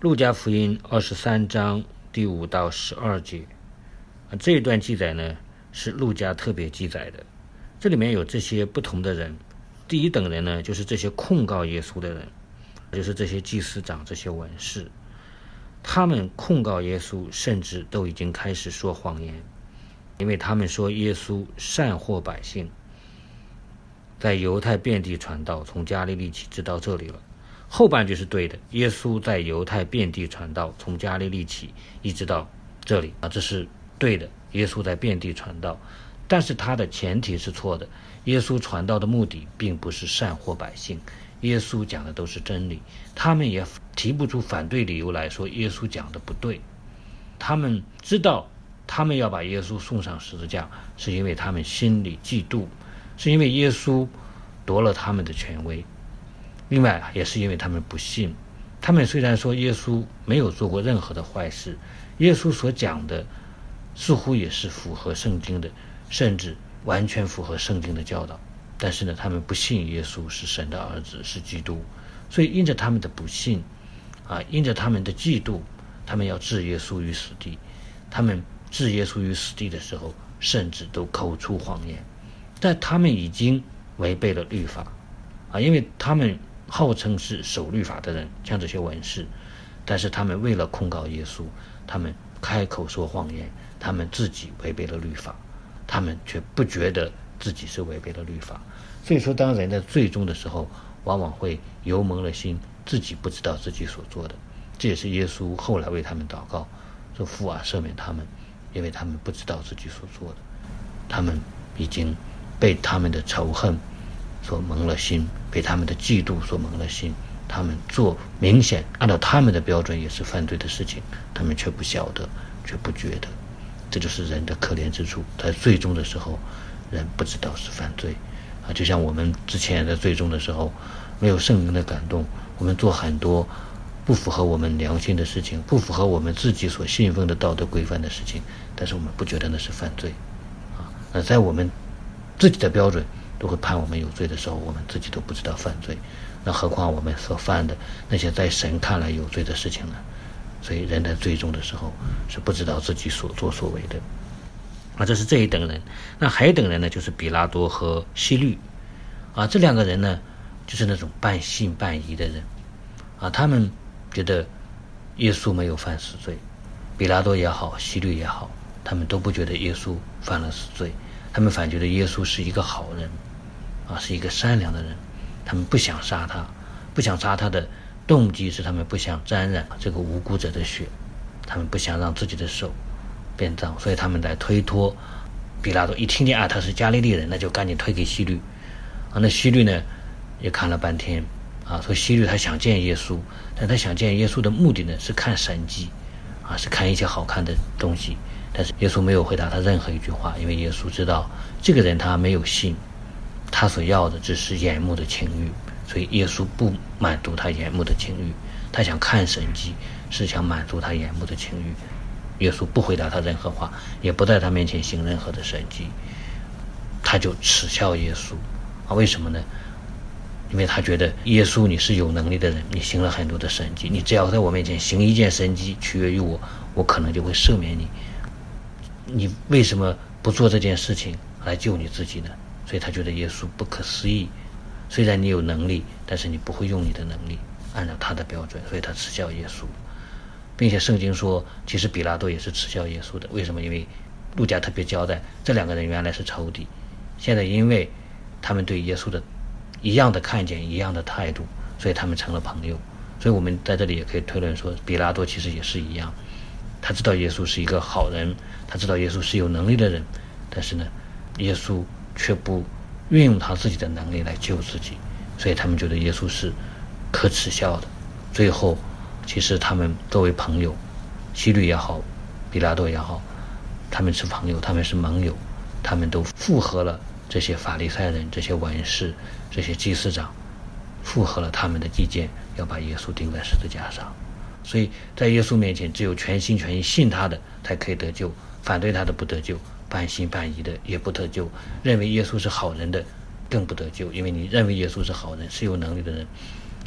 路加福音23章第5到12节，这一段记载呢是路加特别记载的。这里面有这些不同的人，第一等人呢就是这些控告耶稣的人，就是这些祭司长、这些文士，他们控告耶稣，甚至都已经开始说谎言，因为他们说耶稣善惑百姓，在犹太遍地传道，从加利利起直到这里了。后半句是对的，耶稣在犹太遍地传道，从加利利起一直到这里这是对的，耶稣在遍地传道。但是他的前提是错的，耶稣传道的目的并不是善惑百姓，耶稣讲的都是真理，他们也提不出反对理由来说耶稣讲的不对。他们知道他们要把耶稣送上十字架，是因为他们心里嫉妒，是因为耶稣夺了他们的权威，另外也是因为他们不信。他们虽然说耶稣没有做过任何的坏事，耶稣所讲的似乎也是符合圣经的，甚至完全符合圣经的教导，但是呢，他们不信耶稣是神的儿子，是基督。所以因着他们的不信因着他们的嫉妒，他们要置耶稣于死地。他们置耶稣于死地的时候，甚至都口出谎言，但他们已经违背了律法因为他们号称是守律法的人，像这些文士，但是他们为了控告耶稣，他们开口说谎言，他们自己违背了律法，他们却不觉得自己是违背了律法。所以说当人在最终的时候，往往会油蒙了心，自己不知道自己所做的。这也是耶稣后来为他们祷告说，父啊，赦免他们，因为他们不知道自己所做的。他们已经被他们的仇恨所蒙了心，被他们的嫉妒所蒙了心，他们做明显按照他们的标准也是犯罪的事情，他们却不晓得，却不觉得。这就是人的可怜之处，在最终的时候人不知道是犯罪就像我们之前在最终的时候没有圣灵的感动，我们做很多不符合我们良心的事情，不符合我们自己所信奉的道德规范的事情，但是我们不觉得那是犯罪那在我们自己的标准都会判我们有罪的时候，我们自己都不知道犯罪，那何况我们所犯的那些在神看来有罪的事情呢？所以人在最终的时候是不知道自己所作所为的这是这一等人。那还一等人呢，就是比拉多和希律这两个人呢，就是那种半信半疑的人他们觉得耶稣没有犯死罪，比拉多也好，希律也好，他们都不觉得耶稣犯了死罪，他们反觉得耶稣是一个好人是一个善良的人，他们不想杀他，不想杀他的动机是他们不想沾染这个无辜者的血，他们不想让自己的手变脏，所以他们来推脱。比拉多一听见他是加利利人，那就赶紧推给希律那希律呢也看了半天所以希律他想见耶稣，但他想见耶稣的目的呢是看神迹是看一些好看的东西。但是耶稣没有回答他任何一句话，因为耶稣知道这个人他没有信，他所要的只是眼目的情欲，所以耶稣不满足他眼目的情欲，他想看神迹，是想满足他眼目的情欲。耶稣不回答他任何话，也不在他面前行任何的神迹，他就耻笑耶稣为什么呢？因为他觉得耶稣你是有能力的人，你行了很多的神迹，你只要在我面前行一件神迹取悦于我，我可能就会赦免你，你为什么不做这件事情来救你自己呢？所以他觉得耶稣不可思议，虽然你有能力，但是你不会用你的能力按照他的标准，所以他耻笑耶稣。并且圣经说其实比拉多也是耻笑耶稣的，为什么？因为路加特别交代这两个人原来是仇敌，现在因为他们对耶稣的一样的看见，一样的态度，所以他们成了朋友。所以我们在这里也可以推论说，比拉多其实也是一样，他知道耶稣是一个好人，他知道耶稣是有能力的人，但是呢耶稣却不运用他自己的能力来救自己，所以他们觉得耶稣是可耻笑的。最后其实他们作为朋友，希律也好，比拉多也好，他们是朋友，他们是盟友，他们都附和了这些法利赛人，这些文士，这些祭司长，附和了他们的意见，要把耶稣钉在十字架上。所以在耶稣面前，只有全心全意信他的才可以得救，反对他的不得救，半信半疑的也不得救，认为耶稣是好人的更不得救。因为你认为耶稣是好人，是有能力的人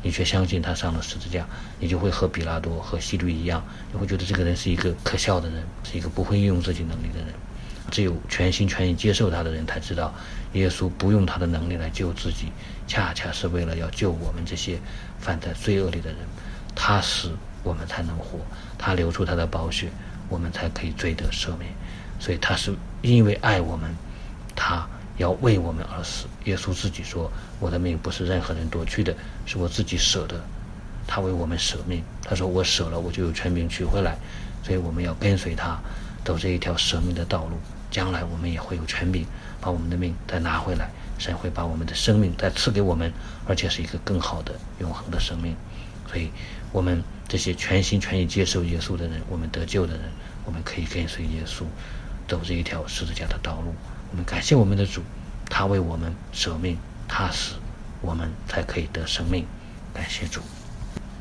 你却相信他上了十字架，你就会和比拉多和希律一样，你会觉得这个人是一个可笑的人，是一个不会运用自己能力的人。只有全心全意接受他的人才知道，耶稣不用他的能力来救自己，恰恰是为了要救我们这些犯在罪恶里的人。他死我们才能活，他流出他的宝血，我们才可以罪得赦免。所以他是因为爱我们，他要为我们而死。耶稣自己说，我的命不是任何人夺去的，是我自己舍的。他为我们舍命，他说我舍了，我就有权柄取回来。所以我们要跟随他，走这一条舍命的道路，将来我们也会有权柄把我们的命再拿回来，神会把我们的生命再赐给我们，而且是一个更好的永恒的生命。所以我们这些全心全意接受耶稣的人，我们得救的人，我们可以跟随耶稣走这一条十字架的道路。我们感谢我们的主，他为我们舍命，他死我们才可以得生命。感谢主。